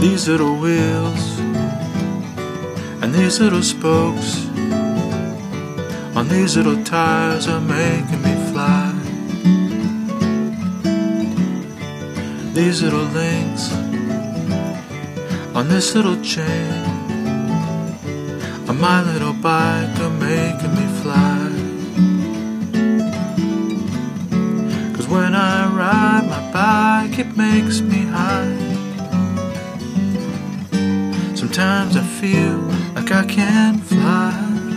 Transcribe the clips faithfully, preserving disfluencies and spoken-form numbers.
These little wheels and these little spokes on these little tires are making me fly. These little links on this little chain on my little bike are making me fly. 'Cause when I ride my bike it makes me high. Sometimes I feel like I can't fly.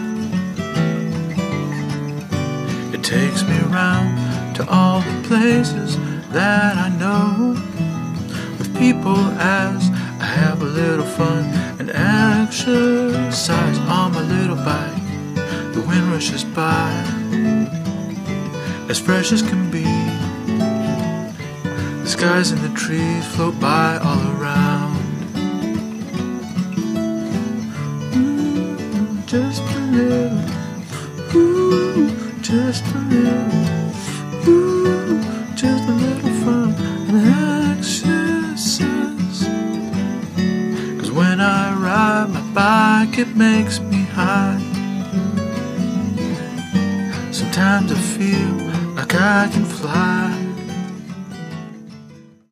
It takes me around to all the places that I know, with people as I have a little fun and exercise on my little bike. The wind rushes by, as fresh as can be. The skies and the trees float by all around. Mm, just a little, ooh, just a little, ooh, just a little fun and exercise. 'Cause when I ride my bike it makes me high. Sometimes I feel like I can fly.